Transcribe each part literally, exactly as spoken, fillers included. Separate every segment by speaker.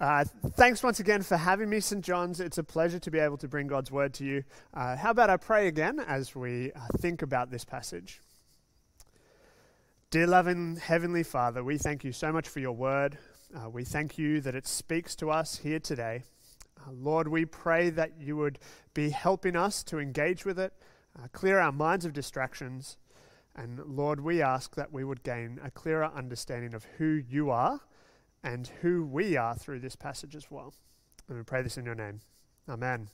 Speaker 1: Uh, thanks once again for having me, Saint John's. It's a pleasure to be able to bring God's word to you. Uh, how about I pray again as we uh, think about this passage? Dear loving Heavenly Father, we thank you so much for your word. Uh, we thank you that it speaks to us here today. Uh, Lord, we pray that you would be helping us to engage with it, uh, clear our minds of distractions, and Lord, we ask that we would gain a clearer understanding of who you are and who we are through this passage as well. And we pray this in your name. Amen.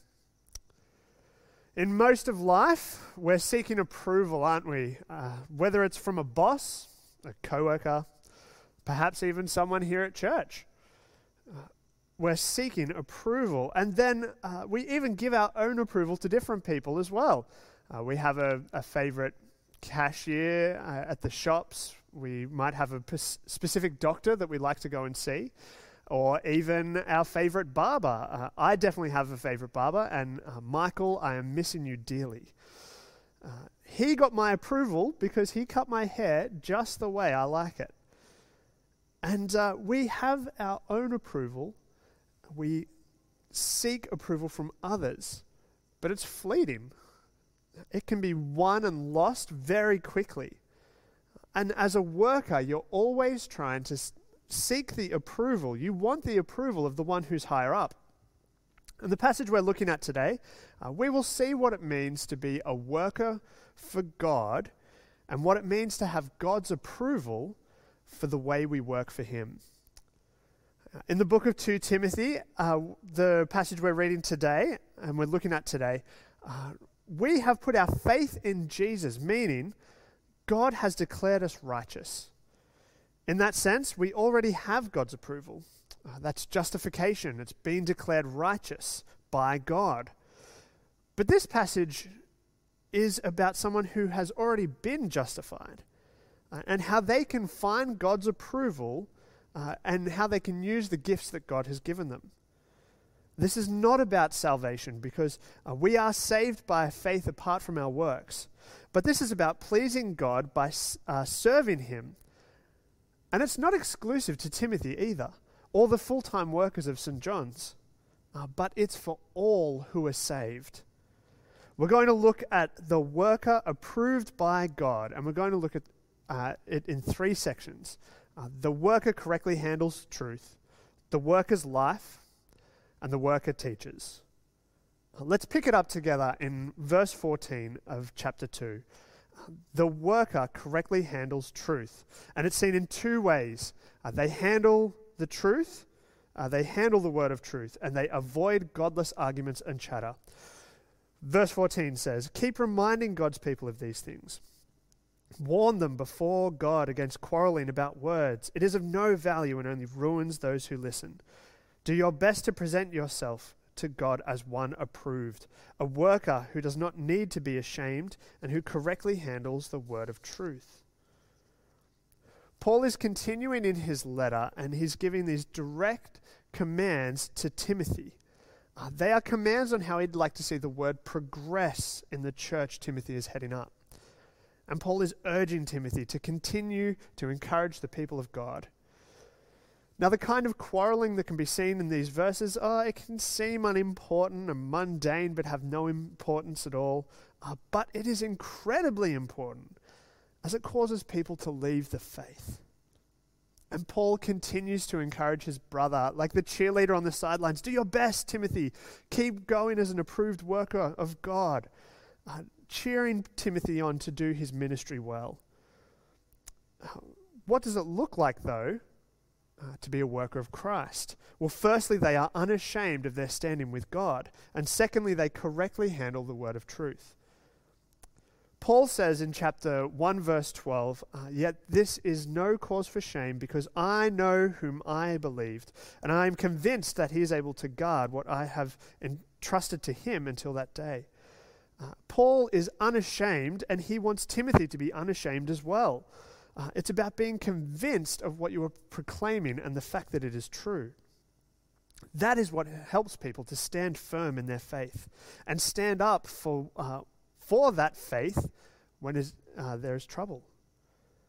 Speaker 1: In most of life, we're seeking approval, aren't we? Uh, whether it's from a boss, a coworker, perhaps even someone here at church. Uh, we're seeking approval. And then uh, we even give our own approval to different people as well. Uh, we have a, a favorite cashier uh, at the shops. We might have a p- specific doctor that we like to go and see, or even our favorite barber. Uh, I definitely have a favorite barber, and uh, Michael, I am missing you dearly. Uh, he got my approval because he cut my hair just the way I like it. And uh, we have our own approval. We seek approval from others, but it's fleeting. It can be won and lost very quickly. And as a worker, you're always trying to s- seek the approval. You want the approval of the one who's higher up. In the passage we're looking at today, uh, we will see what it means to be a worker for God and what it means to have God's approval for the way we work for him. Uh, in the book of Second Timothy, uh, the passage we're reading today and we're looking at today, uh, we have put our faith in Jesus, meaning God has declared us righteous. In that sense, we already have God's approval. Uh, that's justification. It's being declared righteous by God. But this passage is about someone who has already been justified uh, and how they can find God's approval uh, and how they can use the gifts that God has given them. This is not about salvation because uh, we are saved by faith apart from our works. But this is about pleasing God by uh, serving him. And it's not exclusive to Timothy either, or the full-time workers of Saint John's, uh, but it's for all who are saved. We're going to look at the worker approved by God, and we're going to look at uh, it in three sections. Uh, the worker correctly handles truth, the worker's life, and the worker teaches. Let's pick it up together in verse fourteen of chapter two. The worker correctly handles truth. And it's seen in two ways. Uh, they handle the truth, uh, they handle the word of truth, and they avoid godless arguments and chatter. Verse fourteen says, "Keep reminding God's people of these things. Warn them before God against quarreling about words. It is of no value and only ruins those who listen. Do your best to present yourself to God as one approved, a worker who does not need to be ashamed and who correctly handles the word of truth." Paul is continuing in his letter and he's giving these direct commands to Timothy. Uh, they are commands on how he'd like to see the word progress in the church Timothy is heading up. And Paul is urging Timothy to continue to encourage the people of God. Now, the kind of quarreling that can be seen in these verses, oh, it can seem unimportant and mundane, but have no importance at all. Uh, but it is incredibly important, as it causes people to leave the faith. And Paul continues to encourage his brother, like the cheerleader on the sidelines, do your best, Timothy. Keep going as an approved worker of God. Uh, cheering Timothy on to do his ministry well. Uh, what does it look like, though, Uh, to be a worker of Christ? Well, firstly, they are unashamed of their standing with God. And secondly, they correctly handle the word of truth. Paul says in chapter one, verse twelve, uh, "Yet this is no cause for shame, because I know whom I believed, and I am convinced that he is able to guard what I have entrusted to him until that day." Uh, Paul is unashamed, and he wants Timothy to be unashamed as well. Uh, it's about being convinced of what you are proclaiming and the fact that it is true. That is what helps people to stand firm in their faith and stand up for uh, for that faith when is, uh, there is trouble.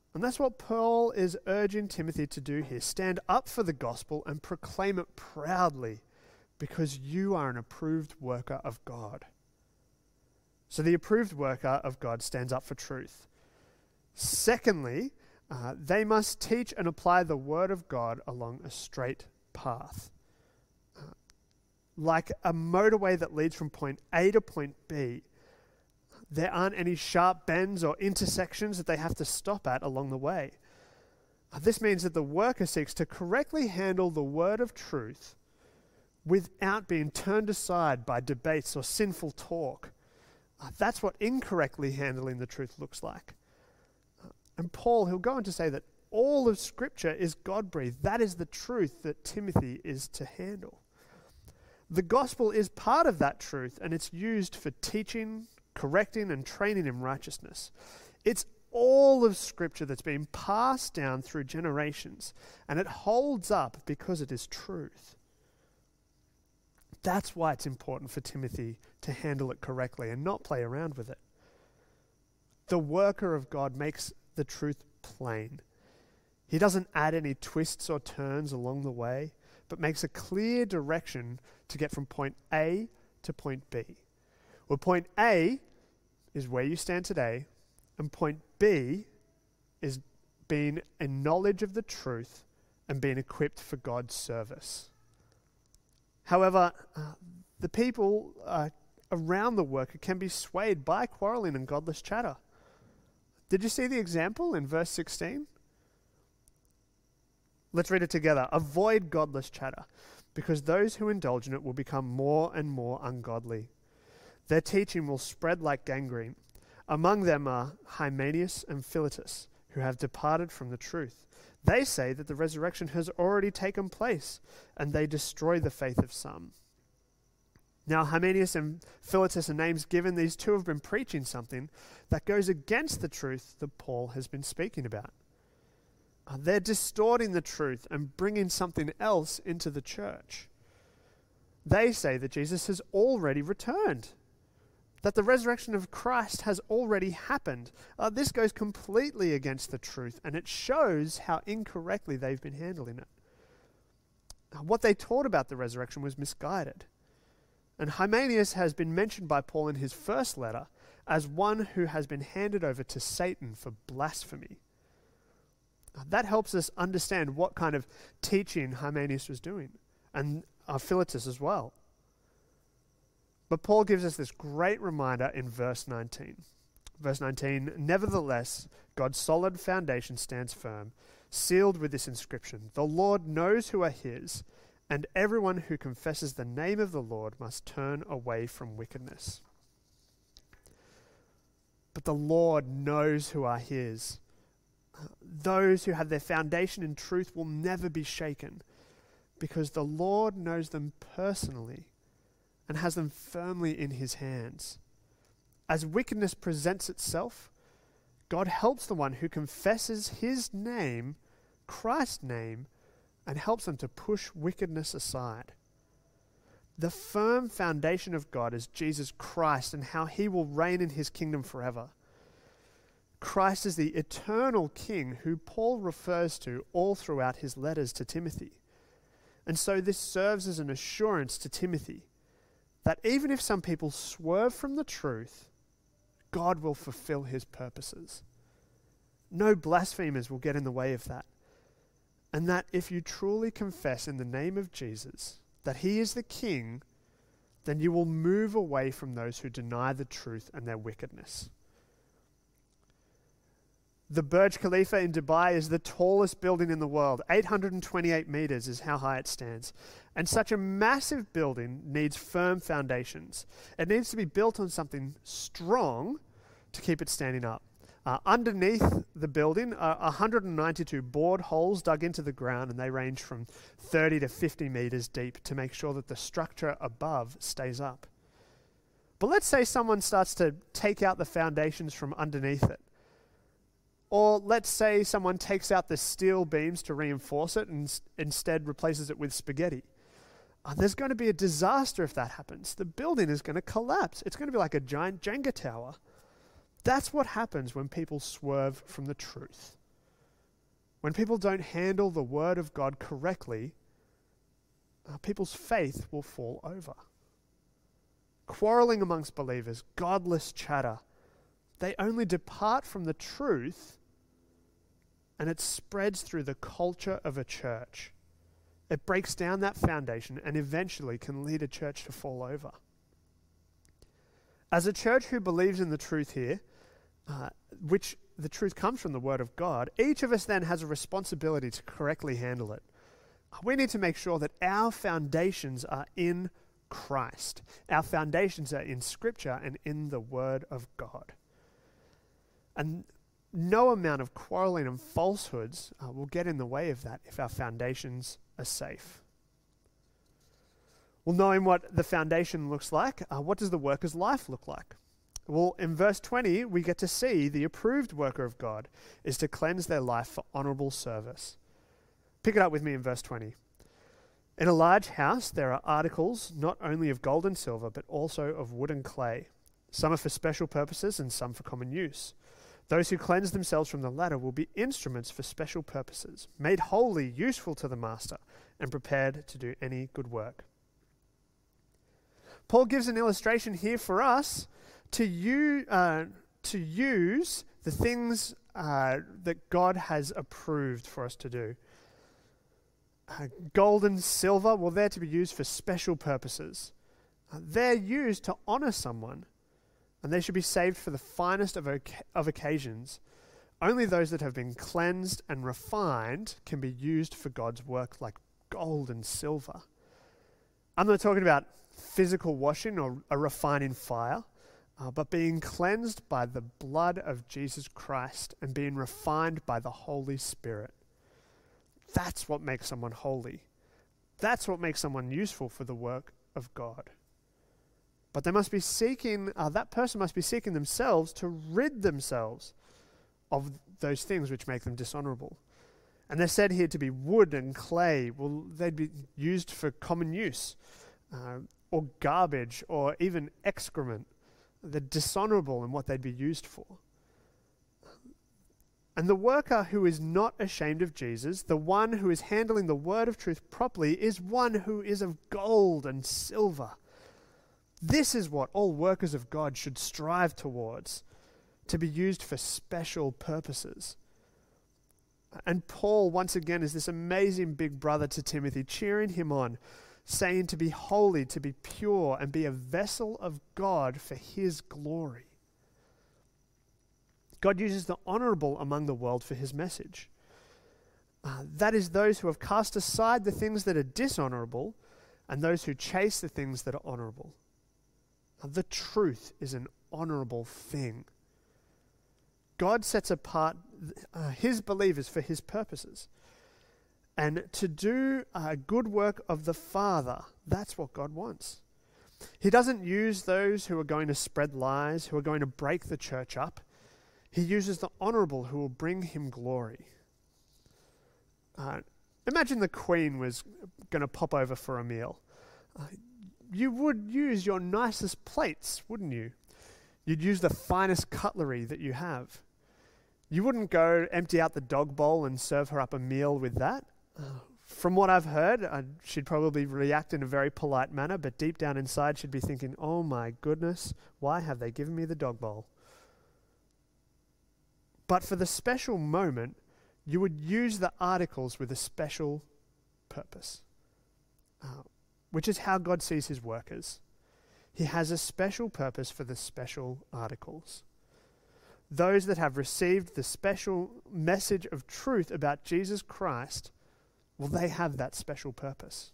Speaker 1: And that's what Paul is urging Timothy to do here. Stand up for the gospel and proclaim it proudly, because you are an approved worker of God. So the approved worker of God stands up for truth. Secondly, uh, they must teach and apply the word of God along a straight path. Uh, like a motorway that leads from point A to point B, there aren't any sharp bends or intersections that they have to stop at along the way. Uh, this means that the worker seeks to correctly handle the word of truth without being turned aside by debates or sinful talk. Uh, that's what incorrectly handling the truth looks like. Uh, and Paul, he'll go on to say that all of Scripture is God-breathed. That is the truth that Timothy is to handle. The gospel is part of that truth, and it's used for teaching, correcting, and training in righteousness. It's all of Scripture that's been passed down through generations, and it holds up because it is truth. That's why it's important for Timothy to handle it correctly and not play around with it. The worker of God makes the truth plain. He doesn't add any twists or turns along the way, but makes a clear direction to get from point A to point B. Well, point A is where you stand today, and point B is being a knowledge of the truth and being equipped for God's service. However, uh, the people uh, around the worker can be swayed by quarreling and godless chatter. Did you see the example in verse sixteen? Let's read it together. Avoid godless chatter, because those who indulge in it will become more and more ungodly. Their teaching will spread like gangrene. Among them are Hymenaeus and Philetus, who have departed from the truth. They say that the resurrection has already taken place, and they destroy the faith of some. Now, Hymenaeus and Philetus are names given. These two have been preaching something that goes against the truth that Paul has been speaking about. Uh, they're distorting the truth and bringing something else into the church. They say that Jesus has already returned, that the resurrection of Christ has already happened. Uh, this goes completely against the truth, and it shows how incorrectly they've been handling it. Uh, what they taught about the resurrection was misguided. And Hymenaeus has been mentioned by Paul in his first letter as one who has been handed over to Satan for blasphemy. Uh, that helps us understand what kind of teaching Hymenaeus was doing, and uh, Philetus as well. But Paul gives us this great reminder in verse nineteen. Verse nineteen, nevertheless, God's solid foundation stands firm, sealed with this inscription, the Lord knows who are his, and everyone who confesses the name of the Lord must turn away from wickedness. But the Lord knows who are his. Those who have their foundation in truth will never be shaken, because the Lord knows them personally and has them firmly in his hands. As wickedness presents itself, God helps the one who confesses his name, Christ's name, and helps them to push wickedness aside. The firm foundation of God is Jesus Christ and how he will reign in his kingdom forever. Christ is the eternal King who Paul refers to all throughout his letters to Timothy. And so this serves as an assurance to Timothy that even if some people swerve from the truth, God will fulfill his purposes. No blasphemers will get in the way of that. And that if you truly confess in the name of Jesus that he is the King, then you will move away from those who deny the truth and their wickedness. The Burj Khalifa in Dubai is the tallest building in the world. eight hundred twenty-eight meters is how high it stands. And such a massive building needs firm foundations. It needs to be built on something strong to keep it standing up. Uh, underneath the building are one hundred ninety-two bored holes dug into the ground, and they range from thirty to fifty meters deep to make sure that the structure above stays up. But let's say someone starts to take out the foundations from underneath it. Or let's say someone takes out the steel beams to reinforce it and s- instead replaces it with spaghetti. Uh, there's going to be a disaster if that happens. The building is going to collapse. It's going to be like a giant Jenga tower. That's what happens when people swerve from the truth. When people don't handle the word of God correctly, uh, people's faith will fall over. Quarreling amongst believers, godless chatter, they only depart from the truth, and it spreads through the culture of a church. It breaks down that foundation and eventually can lead a church to fall over. As a church who believes in the truth here, uh, which the truth comes from the Word of God, each of us then has a responsibility to correctly handle it. We need to make sure that our foundations are in Christ. Our foundations are in Scripture and in the Word of God. And no amount of quarreling and falsehoods uh, will get in the way of that if our foundations are safe. Well, knowing what the foundation looks like, uh, what does the worker's life look like? Well, in verse twenty, we get to see the approved worker of God is to cleanse their life for honorable service. Pick it up with me in verse twenty. In a large house, there are articles not only of gold and silver, but also of wood and clay. Some are for special purposes and some for common use. Those who cleanse themselves from the latter will be instruments for special purposes, made holy, useful to the master, and prepared to do any good work. Paul gives an illustration here for us to, u- uh, to use the things uh, that God has approved for us to do. Uh, gold and silver, well, they're to be used for special purposes. Uh, they're used to honor someone, and they should be saved for the finest of, oca- of occasions. Only those that have been cleansed and refined can be used for God's work, like gold and silver. I'm not talking about physical washing or a refining fire, uh, but being cleansed by the blood of Jesus Christ and being refined by the Holy Spirit. That's what makes someone holy. That's what makes someone useful for the work of God. But they must be seeking, uh, that person must be seeking themselves to rid themselves of those things which make them dishonorable. And they're said here to be wood and clay. Well, they'd be used for common use, uh, or garbage, or even excrement. They're dishonorable in what they'd be used for. And the worker who is not ashamed of Jesus, the one who is handling the word of truth properly, is one who is of gold and silver. This is what all workers of God should strive towards, to be used for special purposes. And Paul, once again, is this amazing big brother to Timothy, cheering him on, saying to be holy, to be pure, and be a vessel of God for his glory. God uses the honorable among the world for his message. Uh, that is those who have cast aside the things that are dishonorable and those who chase the things that are honorable. Uh, the truth is an honorable thing. God sets apart uh, his believers for his purposes. And to do a good work of the Father, that's what God wants. He doesn't use those who are going to spread lies, who are going to break the church up. He uses the honorable who will bring him glory. Uh, imagine the Queen was going to pop over for a meal. Uh, you would use your nicest plates, wouldn't you? You'd use the finest cutlery that you have. You wouldn't go empty out the dog bowl and serve her up a meal with that. Uh, from what I've heard, uh, she'd probably react in a very polite manner, but deep down inside she'd be thinking, oh my goodness, why have they given me the dog bowl? But for the special moment, you would use the articles with a special purpose, uh, which is how God sees his workers. He has a special purpose for the special articles. Those that have received the special message of truth about Jesus Christ, well, they have that special purpose.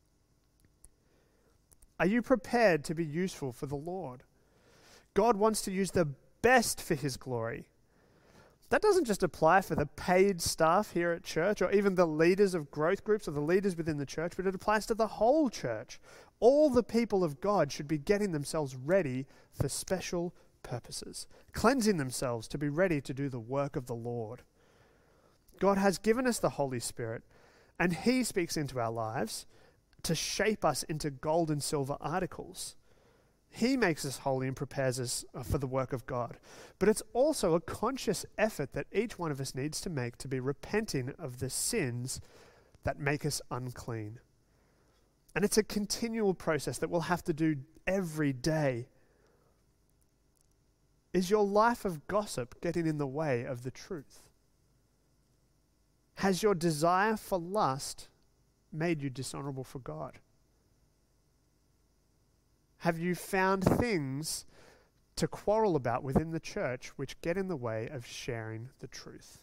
Speaker 1: Are you prepared to be useful for the Lord? God wants to use the best for his glory. That doesn't just apply for the paid staff here at church or even the leaders of growth groups or the leaders within the church, but it applies to the whole church. All the people of God should be getting themselves ready for special purposes, cleansing themselves to be ready to do the work of the Lord. God has given us the Holy Spirit, and he speaks into our lives to shape us into gold and silver articles. He makes us holy and prepares us uh, for the work of God. But it's also a conscious effort that each one of us needs to make to be repenting of the sins that make us unclean. And it's a continual process that we'll have to do every day. Is your life of gossip getting in the way of the truth? Has your desire for lust made you dishonorable for God? Have you found things to quarrel about within the church which get in the way of sharing the truth?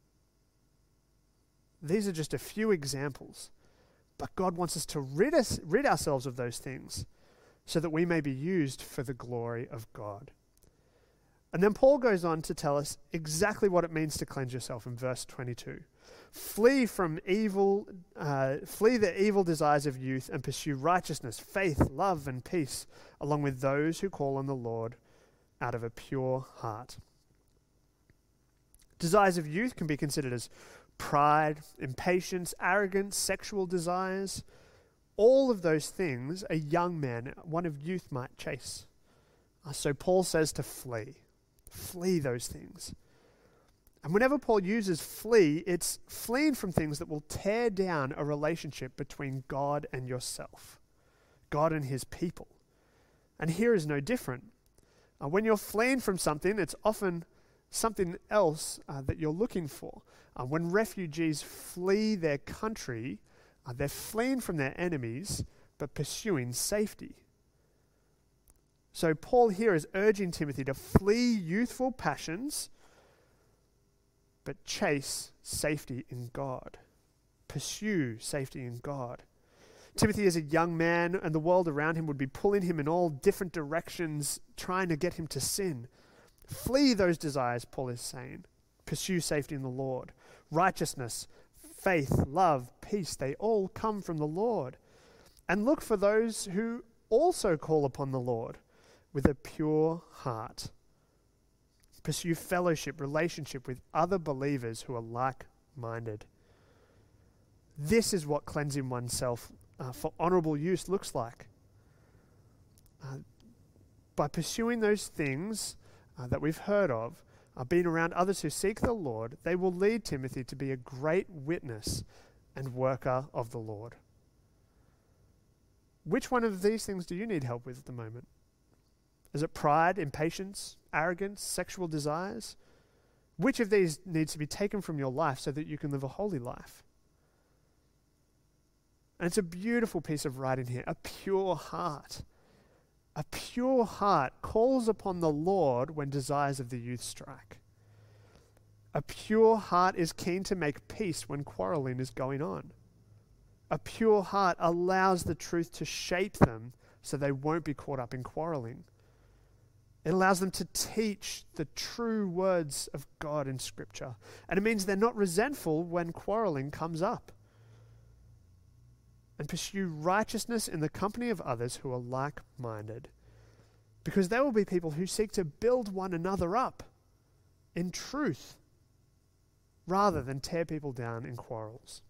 Speaker 1: These are just a few examples, but God wants us to rid us, rid ourselves of those things so that we may be used for the glory of God. And then Paul goes on to tell us exactly what it means to cleanse yourself in verse twenty-two. Flee from evil, uh, flee the evil desires of youth and pursue righteousness, faith, love, and peace, along with those who call on the Lord out of a pure heart. Desires of youth can be considered as pride, impatience, arrogance, sexual desires. All of those things a young man, one of youth, might chase. Uh, so Paul says to flee. Flee those things. And whenever Paul uses flee, it's fleeing from things that will tear down a relationship between God and yourself, God and his people. And here is no different. Uh, when you're fleeing from something, it's often something else uh, that you're looking for. Uh, when refugees flee their country, uh, they're fleeing from their enemies, but pursuing safety. So Paul here is urging Timothy to flee youthful passions, but chase safety in God. Pursue safety in God. Timothy is a young man, and the world around him would be pulling him in all different directions, trying to get him to sin. Flee those desires, Paul is saying. Pursue safety in the Lord. Righteousness, faith, love, peace, they all come from the Lord. And look for those who also call upon the Lord with a pure heart. Pursue fellowship, relationship with other believers who are like-minded. This is what cleansing oneself uh, for honorable use looks like. Uh, by pursuing those things uh, that we've heard of, uh, being around others who seek the Lord, they will lead Timothy to be a great witness and worker of the Lord. Which one of these things do you need help with at the moment? Is it pride, impatience, arrogance, sexual desires? Which of these needs to be taken from your life so that you can live a holy life? And it's a beautiful piece of writing here, a pure heart. A pure heart calls upon the Lord when desires of the youth strike. A pure heart is keen to make peace when quarreling is going on. A pure heart allows the truth to shape them so they won't be caught up in quarreling. It allows them to teach the true words of God in Scripture. And it means they're not resentful when quarreling comes up. And pursue righteousness in the company of others who are like-minded. Because there will be people who seek to build one another up in truth rather than tear people down in quarrels.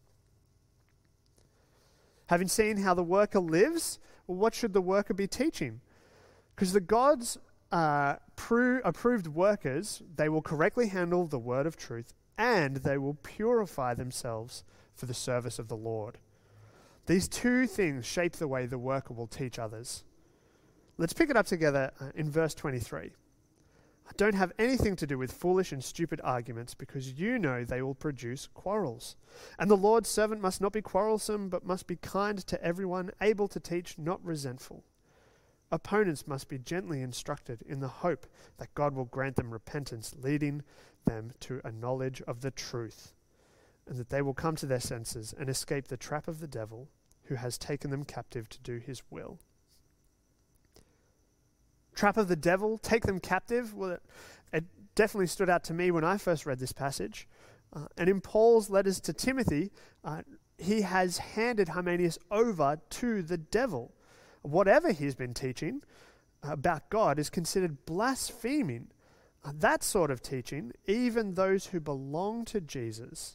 Speaker 1: Having seen how the worker lives, well, what should the worker be teaching? Because the God's Uh, pro- approved workers, they will correctly handle the word of truth, and they will purify themselves for the service of the Lord. These two things shape the way the worker will teach others. Let's pick it up together uh, in verse twenty-three. Don't have anything to do with foolish and stupid arguments, because you know they will produce quarrels. And the Lord's servant must not be quarrelsome, but must be kind to everyone, able to teach, not resentful. Opponents must be gently instructed in the hope that God will grant them repentance, leading them to a knowledge of the truth, and that they will come to their senses and escape the trap of the devil, who has taken them captive to do his will. Trap of the devil, take them captive? Well, it, it definitely stood out to me when I first read this passage. Uh, and in Paul's letters to Timothy, uh, he has handed Hymenaeus over to the devil. Whatever he's been teaching about God is considered blaspheming. Uh, that sort of teaching, even those who belong to Jesus,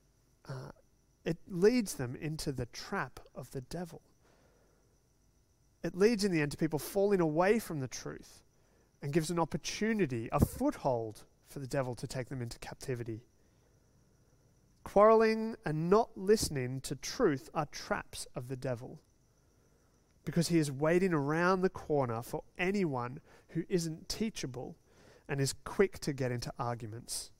Speaker 1: uh, it leads them into the trap of the devil. it leads in the end to people falling away from the truth and gives an opportunity, a foothold for the devil to take them into captivity. Quarreling and not listening to truth are traps of the devil, because he is waiting around the corner for anyone who isn't teachable and is quick to get into arguments.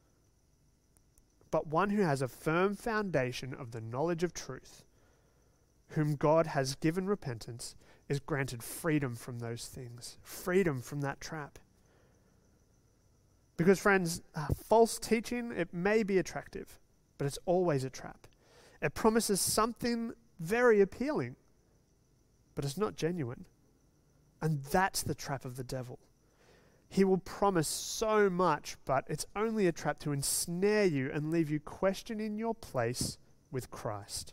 Speaker 1: But one who has a firm foundation of the knowledge of truth, whom God has given repentance, is granted freedom from those things, freedom from that trap. Because friends, uh, false teaching, it may be attractive, but it's always a trap. It promises something very appealing, but it's not genuine. And that's the trap of the devil. He will promise so much, but it's only a trap to ensnare you and leave you questioning your place with Christ.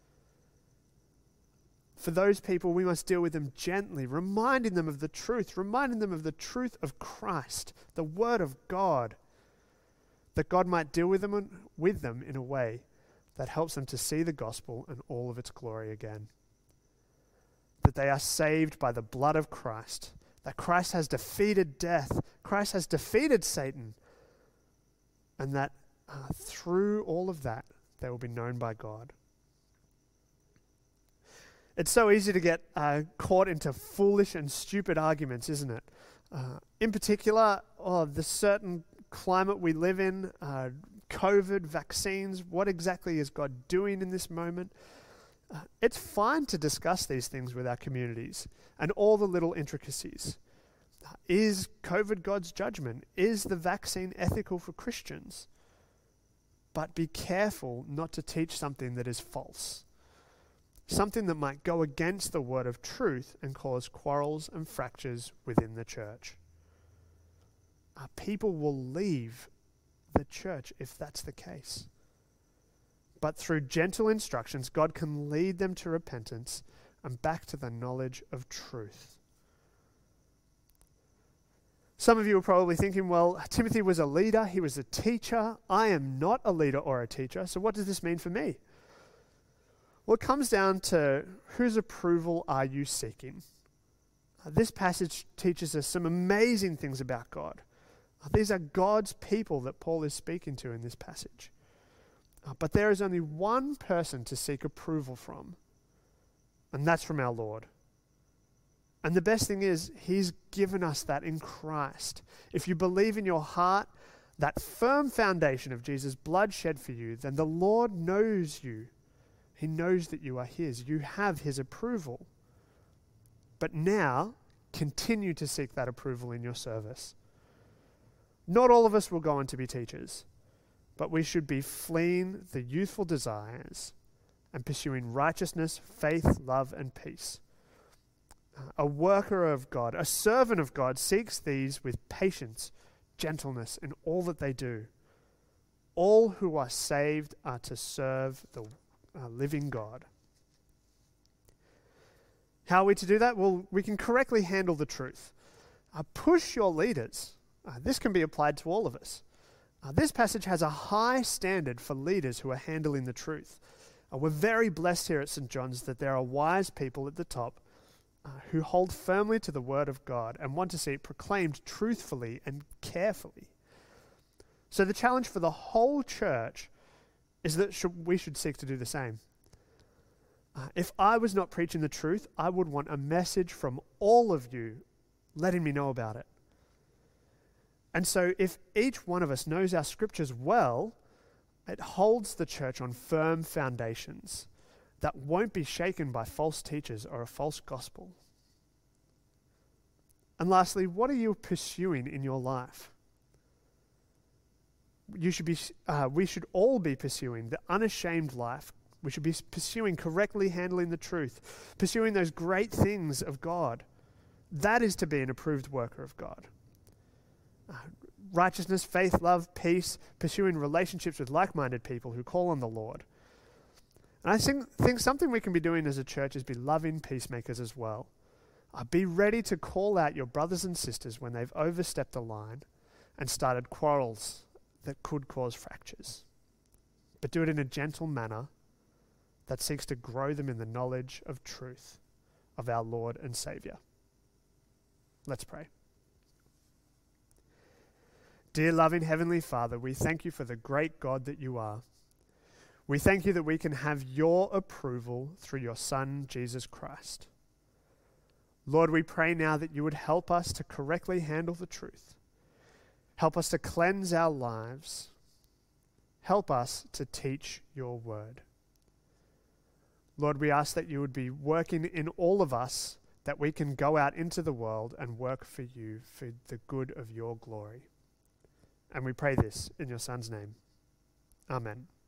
Speaker 1: For those people, we must deal with them gently, reminding them of the truth, reminding them of the truth of Christ, the Word of God, that God might deal with them, with them in a way that helps them to see the gospel and all of its glory again. That they are saved by the blood of Christ, that Christ has defeated death, Christ has defeated Satan, and that uh, through all of that, they will be known by God. It's so easy to get uh, caught into foolish and stupid arguments, isn't it? Uh, in particular, oh, the certain climate we live in, uh, COVID, vaccines, what exactly is God doing in this moment? Uh, it's fine to discuss these things with our communities and all the little intricacies. Uh, is COVID God's judgment? Is the vaccine ethical for Christians? But be careful not to teach something that is false. Something that might go against the word of truth and cause quarrels and fractures within the church. Uh, people will leave the church if that's the case. But through gentle instructions, God can lead them to repentance and back to the knowledge of truth. Some of you are probably thinking, well, Timothy was a leader, he was a teacher. I am not a leader or a teacher, so what does this mean for me? Well, it comes down to whose approval are you seeking? Uh, this passage teaches us some amazing things about God. Uh, these are God's people that Paul is speaking to in this passage. Uh, but there is only one person to seek approval from, and that's from our Lord. And the best thing is, he's given us that in Christ. If you believe in your heart that firm foundation of Jesus' blood shed for you, then the Lord knows you. He knows that you are his. You have his approval. But now, continue to seek that approval in your service. Not all of us will go on to be teachers, but we should be fleeing the youthful desires and pursuing righteousness, faith, love, and peace. A worker of God, a servant of God, seeks these with patience, gentleness in all that they do. All who are saved are to serve the uh, living God. How are we to do that? Well, we can correctly handle the truth. Uh, push your leaders. Uh, this can be applied to all of us. Uh, this passage has a high standard for leaders who are handling the truth. Uh, we're very blessed here at Saint John's that there are wise people at the top uh, who hold firmly to the word of God and want to see it proclaimed truthfully and carefully. So the challenge for the whole church is that should, we should seek to do the same. Uh, if I was not preaching the truth, I would want a message from all of you letting me know about it. And so if each one of us knows our scriptures well, it holds the church on firm foundations that won't be shaken by false teachers or a false gospel. And lastly, what are you pursuing in your life? You should be. Uh, we should all be pursuing the unashamed life. We should be pursuing correctly handling the truth, pursuing those great things of God. That is to be an approved worker of God. Uh, righteousness, faith, love, peace, pursuing relationships with like-minded people who call on the Lord. And I think, think something we can be doing as a church is be loving peacemakers as well. Uh, be ready to call out your brothers and sisters when they've overstepped the line and started quarrels that could cause fractures. But do it in a gentle manner that seeks to grow them in the knowledge of truth, of our Lord and Saviour. Let's pray. Dear loving Heavenly Father, we thank you for the great God that you are. We thank you that we can have your approval through your Son, Jesus Christ. Lord, we pray now that you would help us to correctly handle the truth. Help us to cleanse our lives. Help us to teach your word. Lord, we ask that you would be working in all of us, that we can go out into the world and work for you for the good of your glory. And we pray this in your Son's name. Amen.